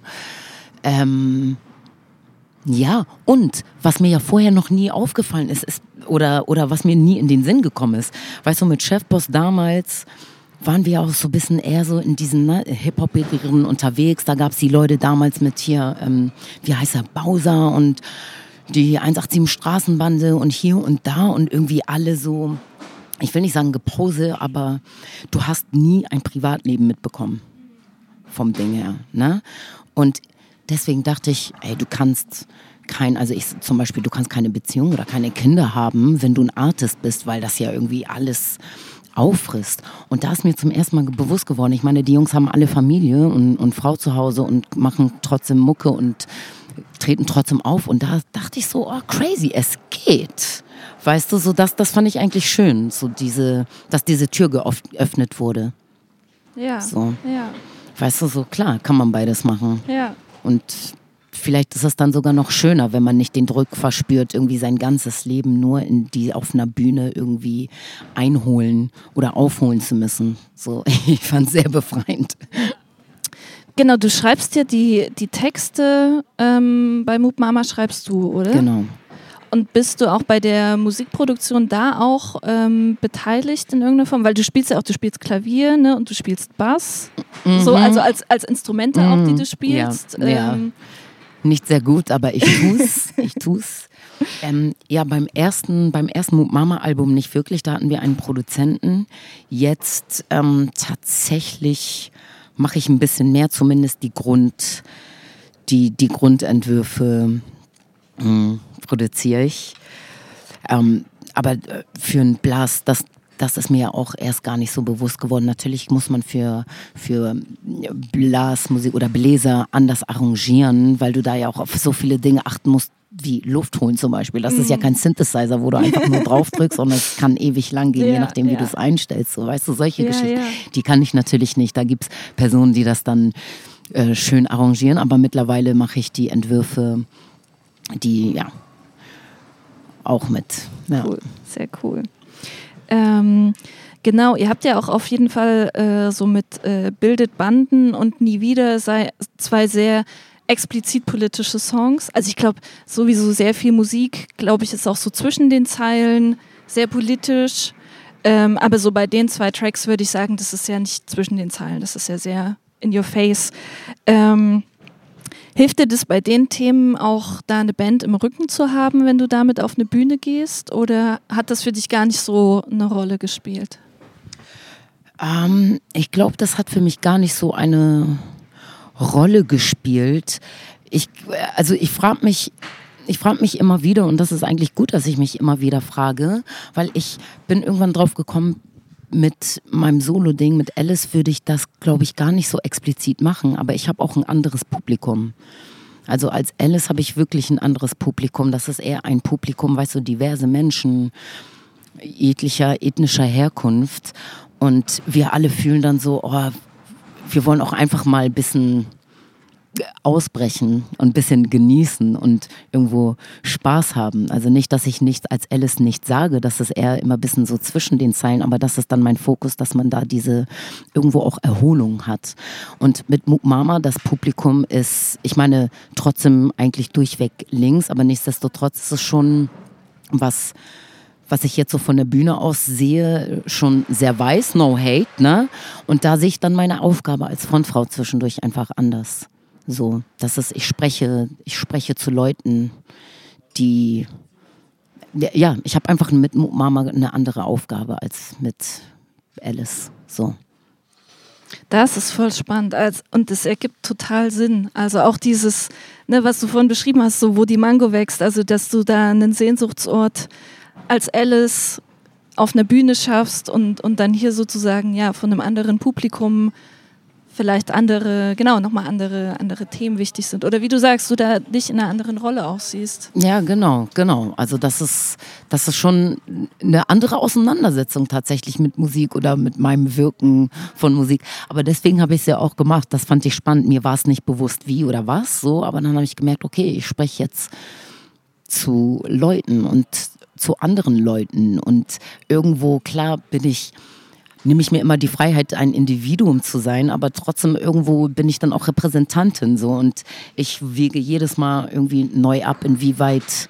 Ja, und was mir ja vorher noch nie aufgefallen ist oder was mir nie in den Sinn gekommen ist, weißt du, mit Chefboss damals waren wir auch so ein bisschen eher so in diesen Hip-Hop-Begriffen unterwegs. Da gab es die Leute damals mit hier, wie heißt er, Bowser und die 187 Straßenbande und hier und da und irgendwie alle so, ich will nicht sagen Gepose, aber du hast nie ein Privatleben mitbekommen vom Ding her, ne? Und deswegen dachte ich, ey, du kannst also ich zum Beispiel, du kannst keine Beziehung oder keine Kinder haben, wenn du ein Artist bist, weil das ja irgendwie alles auffrisst. Und da ist mir zum ersten Mal bewusst geworden, ich meine, die Jungs haben alle Familie und Frau zu Hause und machen trotzdem Mucke und treten trotzdem auf. Und da dachte ich so, oh crazy, es geht. Weißt du, so das fand ich eigentlich schön, so dass diese Tür geöffnet wurde. Ja. So. Ja. Weißt du, so klar, kann man beides machen. Ja. Und vielleicht ist es dann sogar noch schöner, wenn man nicht den Druck verspürt, irgendwie sein ganzes Leben nur auf einer Bühne irgendwie einholen oder aufholen zu müssen. So, ich fand es sehr befreiend. Genau, du schreibst ja die Texte, bei Moop Mama schreibst du, oder? Genau. Und bist du auch bei der Musikproduktion da auch beteiligt in irgendeiner Form? Weil du spielst Klavier, ne? Und du spielst Bass. So, also als Instrumente auch, die du spielst. Ja. Nicht sehr gut, aber ich tu's. Ja, beim ersten Moop Mama Album nicht wirklich, da hatten wir einen Produzenten. Jetzt tatsächlich mache ich ein bisschen mehr, zumindest die Grundentwürfe produziere ich. Aber für einen Blast, das ist mir ja auch erst gar nicht so bewusst geworden. Natürlich muss man für Blasmusik oder Bläser anders arrangieren, weil du da ja auch auf so viele Dinge achten musst, wie Luft holen zum Beispiel. Das ist ja kein Synthesizer, wo du einfach nur drauf drückst, sondern es kann ewig lang gehen, je nachdem, wie du es einstellst. So, weißt du, solche Geschichten, die kann ich natürlich nicht. Da gibt es Personen, die das dann schön arrangieren, aber mittlerweile mache ich die Entwürfe, die auch mit. Ja. Cool, sehr cool. Genau, ihr habt ja auch auf jeden Fall so mit Bildet Banden und Nie wieder zwei sehr explizit politische Songs. Also ich glaube, sowieso sehr viel Musik, glaube ich, ist auch so zwischen den Zeilen sehr politisch. Aber so bei den 2 Tracks würde ich sagen, das ist ja nicht zwischen den Zeilen, das ist ja sehr in your face. Hilft dir das bei den Themen auch, da eine Band im Rücken zu haben, wenn du damit auf eine Bühne gehst? Oder hat das für dich gar nicht so eine Rolle gespielt? Ich glaube, das hat für mich gar nicht so eine Rolle gespielt. Ich frage mich immer wieder, und das ist eigentlich gut, dass ich mich immer wieder frage, weil ich bin irgendwann drauf gekommen, mit meinem Solo-Ding, mit Alice würde ich das, glaube ich, gar nicht so explizit machen, aber ich habe auch ein anderes Publikum. Also als Alice habe ich wirklich ein anderes Publikum. Das ist eher ein Publikum, weißt du, diverse Menschen jeglicher ethnischer Herkunft. Und wir alle fühlen dann so, oh, wir wollen auch einfach mal ein bisschen ausbrechen und ein bisschen genießen und irgendwo Spaß haben. Also nicht, dass ich nicht als Alice nicht sage, das ist eher immer ein bisschen so zwischen den Zeilen, aber das ist dann mein Fokus, dass man da diese irgendwo auch Erholung hat. Und mit Moop Mama, das Publikum ist, ich meine, trotzdem eigentlich durchweg links, aber nichtsdestotrotz ist es schon was ich jetzt so von der Bühne aus sehe, schon sehr weiß, no hate, ne? Und da sehe ich dann meine Aufgabe als Frontfrau zwischendurch einfach anders. So, das ist, ich spreche zu Leuten, die, ja, ich habe einfach mit Mama eine andere Aufgabe als mit Alice, so. Das ist voll spannend und das ergibt total Sinn. Also auch dieses, ne, was du vorhin beschrieben hast, so wo die Mango wächst, also dass du da einen Sehnsuchtsort als Alice auf einer Bühne schaffst und dann hier sozusagen ja von einem anderen Publikum vielleicht nochmal andere Themen wichtig sind. Oder wie du sagst, du da dich in einer anderen Rolle auch siehst. Ja, genau. Also das ist schon eine andere Auseinandersetzung tatsächlich mit Musik oder mit meinem Wirken von Musik. Aber deswegen habe ich es ja auch gemacht. Das fand ich spannend. Mir war es nicht bewusst, wie oder was. So, aber dann habe ich gemerkt, okay, ich spreche jetzt zu Leuten und zu anderen Leuten. Und irgendwo, klar, nehme ich mir immer die Freiheit, ein Individuum zu sein, aber trotzdem irgendwo bin ich dann auch Repräsentantin so und ich wege jedes Mal irgendwie neu ab, inwieweit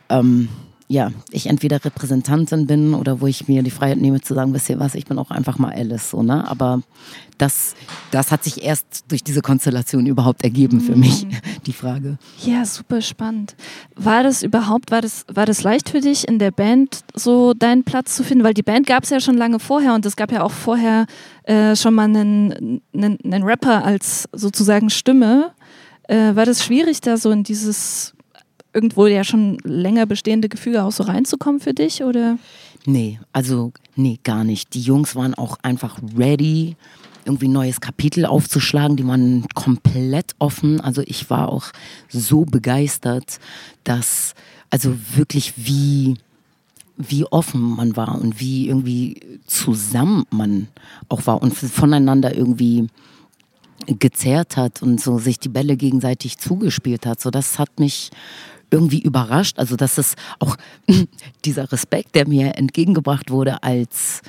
ich entweder Repräsentantin bin oder wo ich mir die Freiheit nehme zu sagen, wisst ihr was, ich bin auch einfach mal Alice, so, ne? Aber das hat sich erst durch diese Konstellation überhaupt ergeben für mich, die Frage. Ja, super spannend. War das leicht für dich, in der Band so deinen Platz zu finden? Weil die Band gab es ja schon lange vorher und es gab ja auch vorher schon mal einen Rapper als sozusagen Stimme. War das schwierig, da so in dieses irgendwo ja schon länger bestehende Gefüge auch so reinzukommen für dich, oder? Nee, gar nicht. Die Jungs waren auch einfach ready, irgendwie ein neues Kapitel aufzuschlagen. Die waren komplett offen. Also ich war auch so begeistert, dass, also wirklich wie offen man war und wie irgendwie zusammen man auch war und voneinander irgendwie gezerrt hat und so sich die Bälle gegenseitig zugespielt hat. So, das hat mich irgendwie überrascht. Also das ist auch dieser Respekt, der mir entgegengebracht wurde als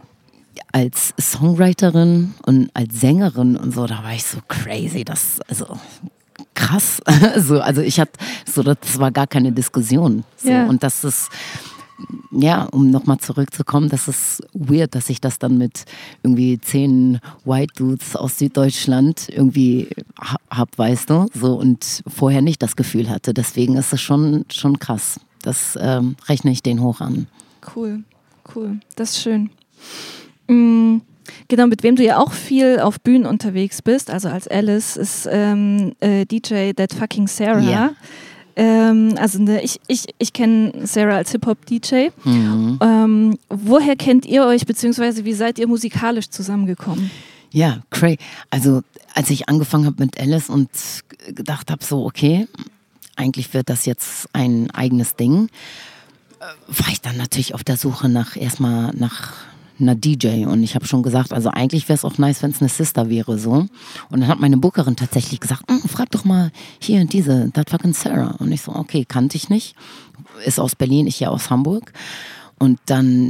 Songwriterin und als Sängerin und so, da war ich so crazy, also krass. Also das war gar keine Diskussion. So. Ja. Und das ist, ja, um nochmal zurückzukommen, das ist weird, dass ich das dann mit irgendwie 10 White Dudes aus Süddeutschland irgendwie hab, weißt du, so, und vorher nicht das Gefühl hatte. Deswegen ist es schon krass. Das rechne ich denen hoch an. Cool. Das ist schön. Genau, mit wem du ja auch viel auf Bühnen unterwegs bist, also als Alice, ist DJ That Fucking Sarah. Yeah. Ich kenne Sarah als Hip-Hop-DJ. Mhm. Woher kennt ihr euch, beziehungsweise wie seid ihr musikalisch zusammengekommen? Ja, crazy. Also als ich angefangen habe mit Alice und gedacht habe, so okay, eigentlich wird das jetzt ein eigenes Ding, war ich dann natürlich auf der Suche nach einer DJ, und ich habe schon gesagt, also eigentlich wäre es auch nice, wenn es eine Sister wäre, so. Und dann hat meine Bookerin tatsächlich gesagt, frag doch mal hier diese, That Fucking Sarah. Und ich so, okay, kannte ich nicht, ist aus Berlin, ich ja aus Hamburg. Und dann,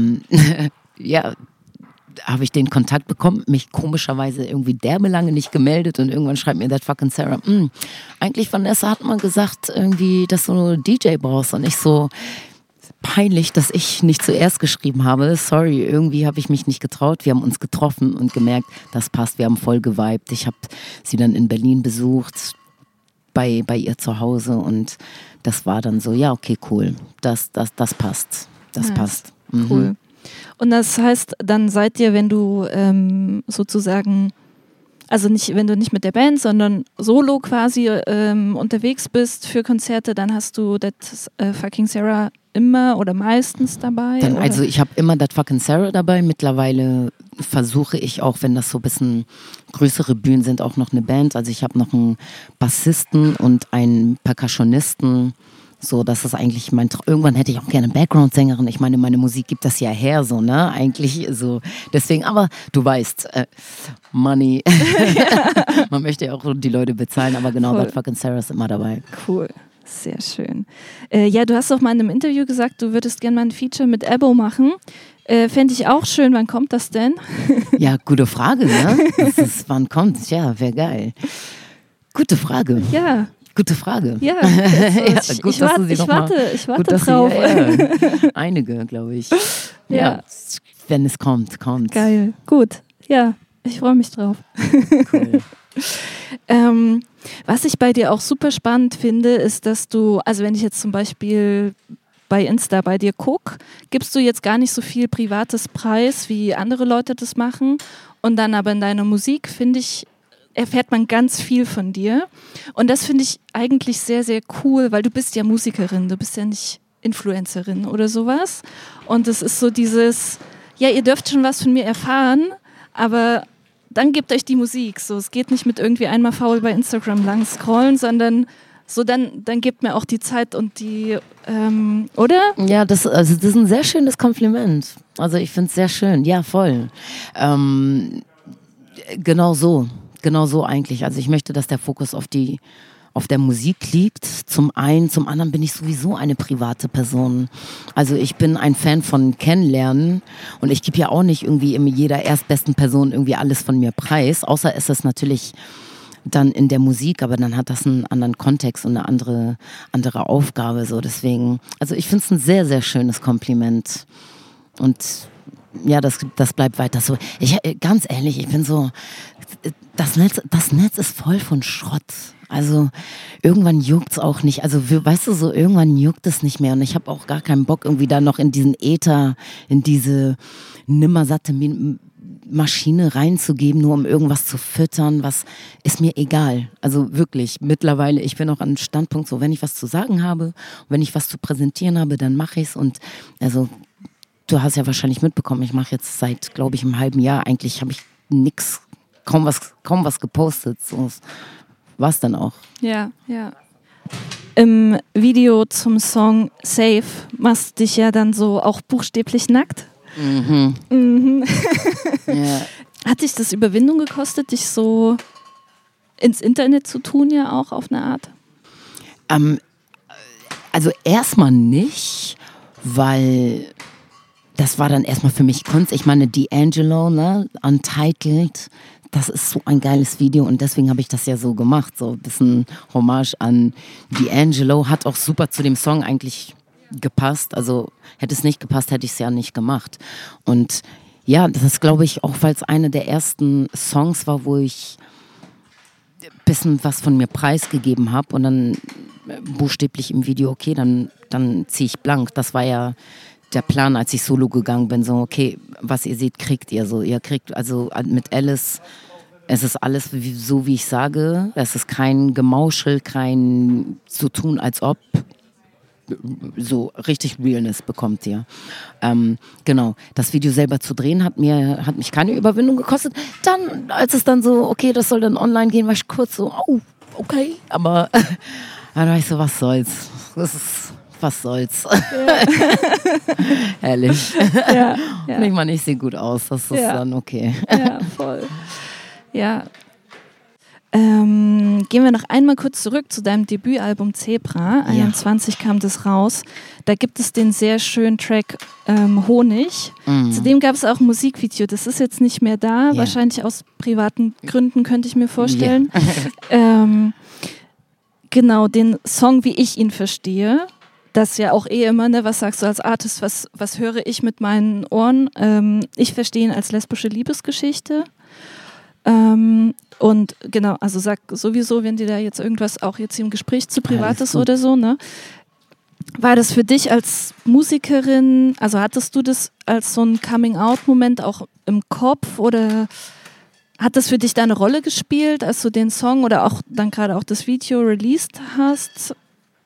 ja, habe ich den Kontakt bekommen, mich komischerweise irgendwie derbe lange nicht gemeldet, und irgendwann schreibt mir That Fucking Sarah, eigentlich Vanessa hat mal gesagt, irgendwie, dass du eine DJ brauchst, und ich so, peinlich, dass ich nicht zuerst geschrieben habe. Sorry, irgendwie habe ich mich nicht getraut. Wir haben uns getroffen und gemerkt, das passt. Wir haben voll geweibt. Ich habe sie dann in Berlin besucht, bei ihr zu Hause, und das war dann so, ja, okay, cool. Das passt. Das passt. Mhm. Cool. Und das heißt, dann seid ihr, wenn du sozusagen, also nicht, wenn du nicht mit der Band, sondern solo quasi unterwegs bist für Konzerte, dann hast du That Fucking Sarah immer oder meistens dabei? Dann, oder? also ich habe immer That Fucking Sarah dabei. Mittlerweile versuche ich auch, wenn das so ein bisschen größere Bühnen sind, auch noch eine Band. Also ich habe noch einen Bassisten und einen Percussionisten. So, das ist eigentlich mein Traum. Irgendwann hätte ich auch gerne eine Background-Sängerin. Ich meine, meine Musik gibt das ja her, so, ne? Eigentlich so. Deswegen, aber du weißt, Money. Man möchte ja auch die Leute bezahlen, aber genau, That Fucking Sarah ist immer dabei. Cool. Sehr schön. Ja, du hast doch mal in einem Interview gesagt, du würdest gerne mal ein Feature mit Ebo machen. Fände ich auch schön. Wann kommt das denn? Ja, gute Frage, ne? Wann kommt's? Ja, wäre geil. Gute Frage. Ja. Gute Frage. Ja, ja, gut, ich warte gut, drauf. Einige, glaube ich. Ja. Wenn es kommt. Geil, gut. Ja, ich freue mich drauf. Cool. Was ich bei dir auch super spannend finde, ist, dass du, also wenn ich jetzt zum Beispiel bei Insta bei dir gucke, gibst du jetzt gar nicht so viel privates Preis, wie andere Leute das machen. Und dann aber in deiner Musik, finde ich, erfährt man ganz viel von dir. Und das finde ich eigentlich sehr, sehr cool, weil du bist ja Musikerin, du bist ja nicht Influencerin oder sowas. Und es ist so dieses, ja, ihr dürft schon was von mir erfahren, aber dann gebt euch die Musik. So, es geht nicht mit irgendwie einmal faul bei Instagram lang scrollen, sondern so dann gebt mir auch die Zeit und die, oder? Ja, das ist ein sehr schönes Kompliment. Also ich finde es sehr schön. Ja, voll. Genau so eigentlich. Also ich möchte, dass der Fokus auf der Musik liegt. Zum einen, zum anderen bin ich sowieso eine private Person. Also ich bin ein Fan von Kennenlernen, und ich gebe ja auch nicht irgendwie jeder erstbesten Person irgendwie alles von mir preis, außer es ist natürlich dann in der Musik, aber dann hat das einen anderen Kontext und eine andere Aufgabe. So. Deswegen, also ich finde es ein sehr, sehr schönes Kompliment. Und ja, das bleibt weiter so. Ganz ehrlich, ich bin so, das Netz ist voll von Schrott. Also irgendwann juckt's auch nicht. Also weißt du, so irgendwann juckt es nicht mehr. Und ich habe auch gar keinen Bock, irgendwie da noch in diesen Äther, in diese nimmersatte Maschine reinzugeben, nur um irgendwas zu füttern, was ist mir egal. Also wirklich, mittlerweile, ich bin auch an einem Standpunkt, so wenn ich was zu sagen habe, wenn ich was zu präsentieren habe, dann mache ich es. Und also du hast ja wahrscheinlich mitbekommen, ich mache jetzt seit, glaube ich, einem halben Jahr, eigentlich habe ich kaum was gepostet. So war's dann auch. Ja. Im Video zum Song Safe machst du dich ja dann so auch buchstäblich nackt. Ja. Hat dich das Überwindung gekostet, dich so ins Internet zu tun, ja auch auf eine Art? Also erstmal nicht, weil das war dann erstmal für mich Kunst. Ich meine, D'Angelo, ne, Untitled, das ist so ein geiles Video und deswegen habe ich das ja so gemacht. So ein bisschen Hommage an D'Angelo, hat auch super zu dem Song eigentlich gepasst. Also hätte es nicht gepasst, hätte ich es ja nicht gemacht. Und ja, das ist, glaube ich, auch weil es einer der ersten Songs war, wo ich ein bisschen was von mir preisgegeben habe und dann buchstäblich im Video, okay, dann ziehe ich blank. Das war ja der Plan, als ich solo gegangen bin, so, okay, was ihr seht, kriegt ihr so. Ihr kriegt, also mit Alice, es ist alles so, wie ich sage. Es ist kein Gemauschel, kein so tun, als ob. So richtig Realness bekommt ihr. Genau, das Video selber zu drehen hat mich keine Überwindung gekostet. Dann, als es dann so, okay, das soll dann online gehen, war ich kurz so, oh, okay. Aber dann war ich so, was soll's. Was soll's. Ja. Ehrlich. Ja. Und ich meine, ich sehe gut aus. Das ist dann okay. Ja, voll. Ja. Gehen wir noch einmal kurz zurück zu deinem Debütalbum Zebra. 21 kam das raus. Da gibt es den sehr schönen Track Honig. Zudem gab es auch ein Musikvideo. Das ist jetzt nicht mehr da. Wahrscheinlich aus privaten Gründen, könnte ich mir vorstellen. Genau, den Song, wie ich ihn verstehe. Das ja auch immer, ne? Was sagst du als Artist, was höre ich mit meinen Ohren? Ich verstehe ihn als lesbische Liebesgeschichte. Und genau, also sag sowieso, wenn dir da jetzt irgendwas auch jetzt im Gespräch zu privat ist oder so, ne? War das für dich als Musikerin, also hattest du das als so ein Coming-out-Moment auch im Kopf oder hat das für dich da eine Rolle gespielt, als du den Song oder auch dann gerade auch das Video released hast?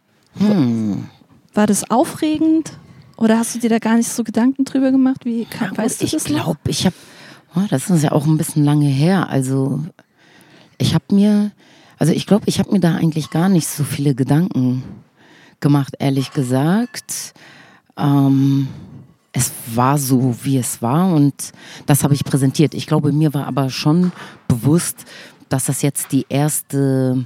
War das aufregend oder hast du dir da gar nicht so Gedanken drüber gemacht? Weißt du das noch? Ich glaube, das ist ja auch ein bisschen lange her. Also ich glaube, ich habe mir da eigentlich gar nicht so viele Gedanken gemacht, ehrlich gesagt. Es war so, wie es war und das habe ich präsentiert. Ich glaube, mir war aber schon bewusst, dass das jetzt die erste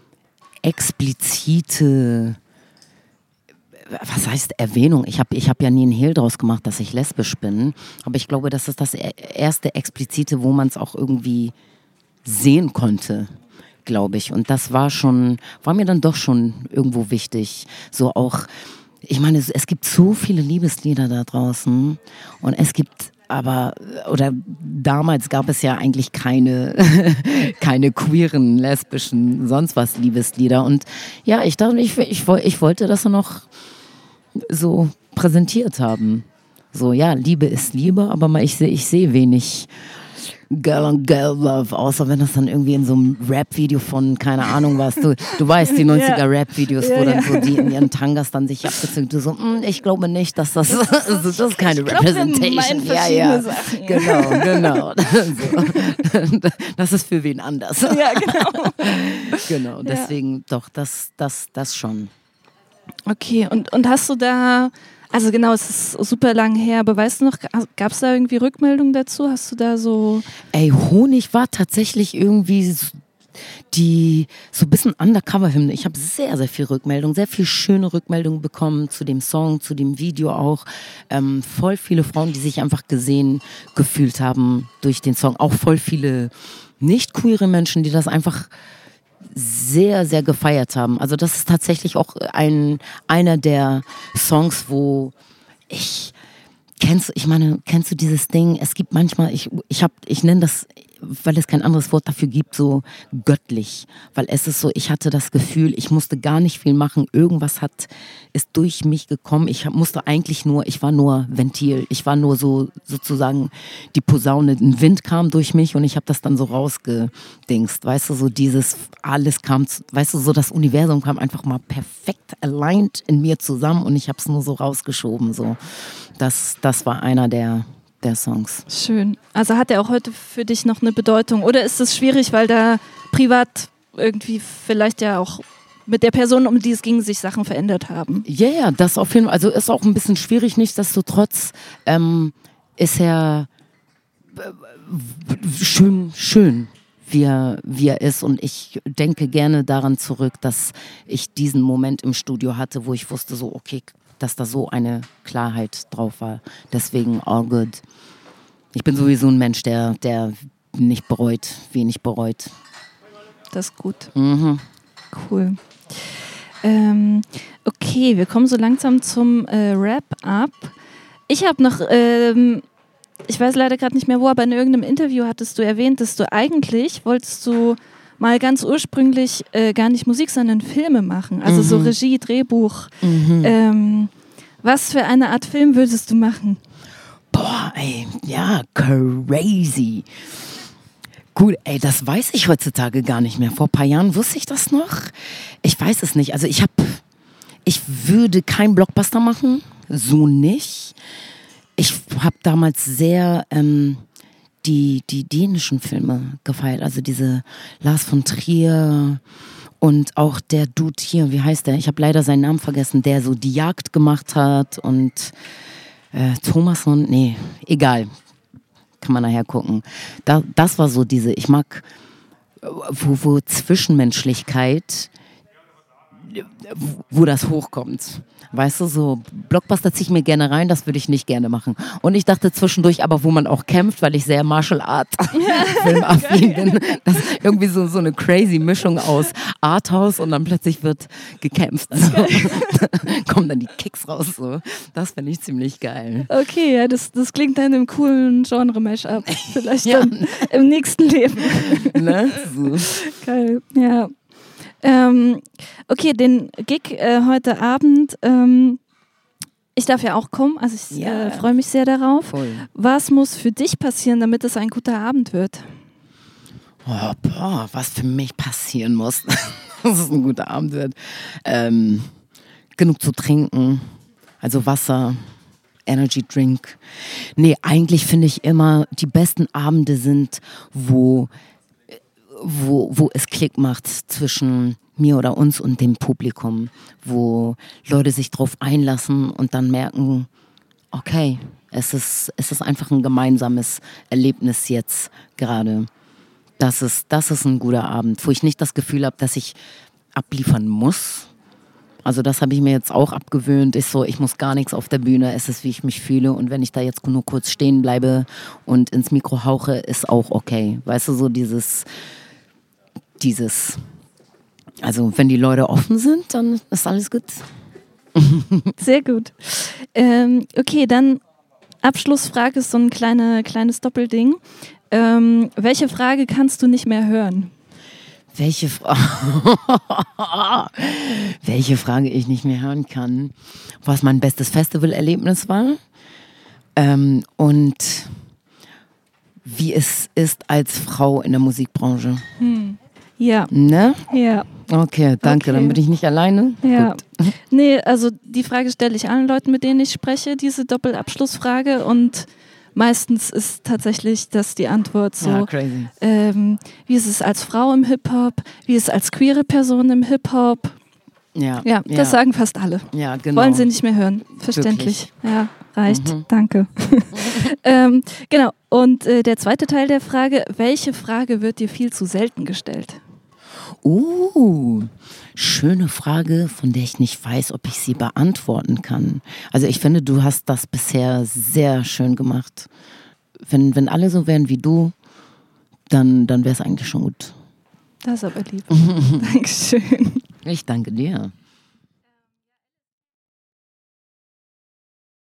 explizite, was heißt Erwähnung? Ich hab ja nie einen Hehl draus gemacht, dass ich lesbisch bin. Aber ich glaube, das ist das erste Explizite, wo man es auch irgendwie sehen konnte, glaube ich. Und das war mir dann doch schon irgendwo wichtig. So auch, ich meine, es gibt so viele Liebeslieder da draußen. Und es gibt damals gab es ja eigentlich keine queeren, lesbischen, sonst was Liebeslieder. Und ja, ich dachte, ich wollte das noch so präsentiert haben. So, ja, Liebe ist Liebe, aber ich sehe wenig Girl on Girl Love, außer wenn das dann irgendwie in so einem Rap-Video von, keine Ahnung was, du weißt, die 90er-Rap-Videos, wo dann so die in ihren Tangas dann sich abgezogen, du so, ich glaube nicht, dass das ist keine Representation. Ja. Genau. So. Das ist für wen anders. Ja, genau. Genau, deswegen doch, das schon. Okay, und hast du da, also genau, es ist super lang her, aber weißt du noch, gab es da irgendwie Rückmeldungen dazu? Hast du da so... Honig war tatsächlich irgendwie so ein bisschen Undercover-Hymne. Ich habe sehr, sehr viel Rückmeldungen, sehr viel schöne Rückmeldungen bekommen zu dem Song, zu dem Video auch. Voll viele Frauen, die sich einfach gesehen, gefühlt haben durch den Song. Auch voll viele nicht-queere Menschen, die das einfach sehr, sehr gefeiert haben. Also das ist tatsächlich auch einer der Songs, wo kennst du dieses Ding? Es gibt manchmal, ich nenne das weil es kein anderes Wort dafür gibt, so göttlich. Weil es ist so, ich hatte das Gefühl, ich musste gar nicht viel machen. Irgendwas ist durch mich gekommen. Ich war nur Ventil. Ich war nur so sozusagen die Posaune. Ein Wind kam durch mich und ich habe das dann so rausgedingst. Weißt du, so alles kam, weißt du, so das Universum kam einfach mal perfekt aligned in mir zusammen und ich habe es nur so rausgeschoben. So. Das war einer der Songs. Schön. Also hat er auch heute für dich noch eine Bedeutung? Oder ist es schwierig, weil da privat irgendwie vielleicht ja auch mit der Person, um die es ging, sich Sachen verändert haben? Ja, das auf jeden Fall. Also ist auch ein bisschen schwierig, nichtsdestotrotz ist er schön, wie er ist. Und ich denke gerne daran zurück, dass ich diesen Moment im Studio hatte, wo ich wusste so, okay, dass da so eine Klarheit drauf war. Deswegen all good. Ich bin sowieso ein Mensch, der nicht bereut, wenig bereut. Das ist gut. Mhm. Cool. Okay, wir kommen so langsam zum Wrap-up. Ich habe noch, ich weiß leider gerade nicht mehr wo, aber in irgendeinem Interview hattest du erwähnt, dass du eigentlich wolltest du mal ganz ursprünglich gar nicht Musik, sondern Filme machen. Also so Regie, Drehbuch. Was für eine Art Film würdest du machen? Boah, ey, ja, crazy. Gut, ey, das weiß ich heutzutage gar nicht mehr. Vor ein paar Jahren wusste ich das noch. Ich weiß es nicht. Also ich würde keinen Blockbuster machen, so nicht. Ich habe damals sehr die dänischen Filme gefeiert, also diese Lars von Trier und auch der Dude hier, wie heißt der? Ich habe leider seinen Namen vergessen, der so die Jagd gemacht hat und Thomasson, nee, egal. Kann man nachher gucken. Das war so ich mag, wo Zwischenmenschlichkeit, wo das hochkommt. Weißt du, so Blockbuster ziehe ich mir gerne rein, das würde ich nicht gerne machen. Und ich dachte zwischendurch aber, wo man auch kämpft, weil ich sehr Martial Art Filmaffin bin. Das ist irgendwie so eine crazy Mischung aus Arthouse und dann plötzlich wird gekämpft. So. Kommen dann die Kicks raus. So. Das fände ich ziemlich geil. Okay, ja, das klingt dann im coolen Genre-Mash-up. Vielleicht dann im nächsten Leben. Ne? So. Geil, ja. Okay, den Gig heute Abend, ich darf ja auch kommen, also ich freue mich sehr darauf. Voll. Was muss für dich passieren, damit es ein guter Abend wird? Oh, boah, was für mich passieren muss, dass es ein guter Abend wird. Genug zu trinken, also Wasser, Energy Drink. Nee, eigentlich finde ich immer, die besten Abende sind, wo es Klick macht zwischen mir oder uns und dem Publikum, wo Leute sich drauf einlassen und dann merken, okay, es ist einfach ein gemeinsames Erlebnis jetzt gerade. Das ist ein guter Abend, wo ich nicht das Gefühl habe, dass ich abliefern muss. Also das habe ich mir jetzt auch abgewöhnt. Ist so, ich muss gar nichts auf der Bühne. Es ist, wie ich mich fühle. Und wenn ich da jetzt nur kurz stehen bleibe und ins Mikro hauche, ist auch okay. Weißt du, so dieses, also wenn die Leute offen sind, dann ist alles gut. Sehr gut. Okay, dann Abschlussfrage ist so ein kleines Doppelding. Welche Frage kannst du nicht mehr hören? Welche Frage ich nicht mehr hören kann, was mein bestes Festivalerlebnis war und wie es ist als Frau in der Musikbranche. Ja. Ne? Ja. Okay, danke, dann bin ich nicht alleine. Ja. Gut. Nee, also die Frage stelle ich allen Leuten, mit denen ich spreche, diese Doppelabschlussfrage, und meistens ist tatsächlich das die Antwort so, Ja, crazy. Wie ist es als Frau im Hip-Hop, wie ist es als queere Person im Hip-Hop? Ja, das sagen fast alle. Ja, genau. Wollen sie nicht mehr hören, verständlich. Wirklich. Ja, reicht, danke. Genau, und der zweite Teil der Frage, welche Frage wird dir viel zu selten gestellt? Schöne Frage, von der ich nicht weiß, ob ich sie beantworten kann. Also ich finde, du hast das bisher sehr schön gemacht. Wenn alle so wären wie du, dann wäre es eigentlich schon gut. Das ist aber lieb. Dankeschön. Ich danke dir.